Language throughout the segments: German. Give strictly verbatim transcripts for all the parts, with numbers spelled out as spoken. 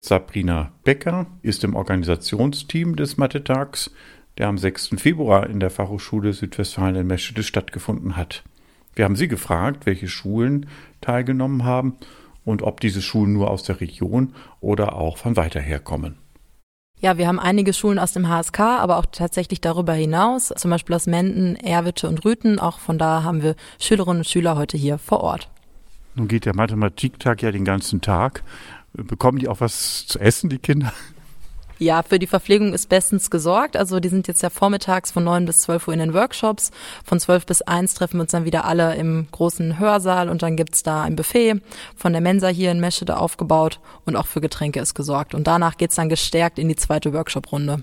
Sabrina Becker ist im Organisationsteam des Mathe-Tags, der am sechsten Februar in der Fachhochschule Südwestfalen in Meschede stattgefunden hat. Wir haben sie gefragt, welche Schulen teilgenommen haben und ob diese Schulen nur aus der Region oder auch von weiter her kommen. Ja, wir haben einige Schulen aus dem H S K, aber auch tatsächlich darüber hinaus, zum Beispiel aus Menden, Erwitte und Rüthen. Auch von da haben wir Schülerinnen und Schüler heute hier vor Ort. Nun geht der Mathematiktag ja den ganzen Tag. Bekommen die auch was zu essen, die Kinder? Ja, für die Verpflegung ist bestens gesorgt. Also die sind jetzt ja vormittags von neun bis zwölf Uhr in den Workshops. Von zwölf bis eins treffen wir uns dann wieder alle im großen Hörsaal und dann gibt's da ein Buffet von der Mensa hier in Meschede aufgebaut und auch für Getränke ist gesorgt. Und danach geht's dann gestärkt in die zweite Workshop-Runde.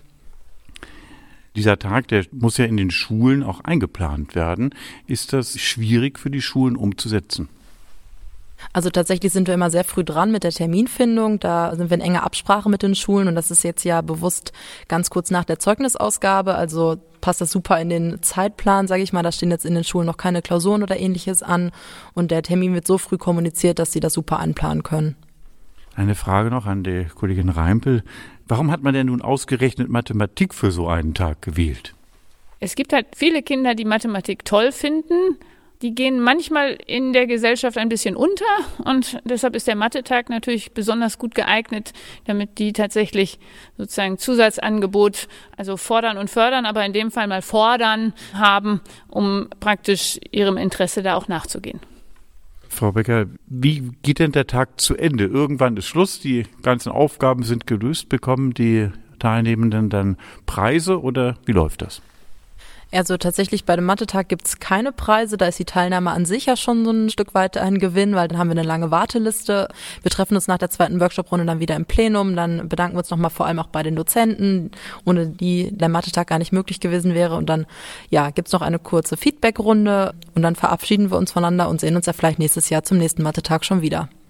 Dieser Tag, der muss ja in den Schulen auch eingeplant werden. Ist das schwierig für die Schulen umzusetzen? Also tatsächlich sind wir immer sehr früh dran mit der Terminfindung. Da sind wir in enger Absprache mit den Schulen und das ist jetzt ja bewusst ganz kurz nach der Zeugnisausgabe. Also passt das super in den Zeitplan, sage ich mal. Da stehen jetzt in den Schulen noch keine Klausuren oder ähnliches an und der Termin wird so früh kommuniziert, dass sie das super einplanen können. Eine Frage noch an die Kollegin Reimpel. Warum hat man denn nun ausgerechnet Mathematik für so einen Tag gewählt? Es gibt halt viele Kinder, die Mathematik toll finden. Die gehen manchmal in der Gesellschaft ein bisschen unter und deshalb ist der Mathe-Tag natürlich besonders gut geeignet, damit die tatsächlich sozusagen Zusatzangebot, also fordern und fördern, aber in dem Fall mal fordern haben, um praktisch ihrem Interesse da auch nachzugehen. Frau Becker, wie geht denn der Tag zu Ende? Irgendwann ist Schluss, die ganzen Aufgaben sind gelöst, bekommen die Teilnehmenden dann Preise oder wie läuft das? Also tatsächlich bei dem Mathe-Tag gibt's keine Preise, da ist die Teilnahme an sich ja schon so ein Stück weit ein Gewinn, weil dann haben wir eine lange Warteliste. Wir treffen uns nach der zweiten Workshop-Runde dann wieder im Plenum, dann bedanken wir uns nochmal vor allem auch bei den Dozenten, ohne die der Mathe-Tag gar nicht möglich gewesen wäre und dann ja gibt's noch eine kurze Feedback-Runde und dann verabschieden wir uns voneinander und sehen uns ja vielleicht nächstes Jahr zum nächsten Mathe-Tag schon wieder.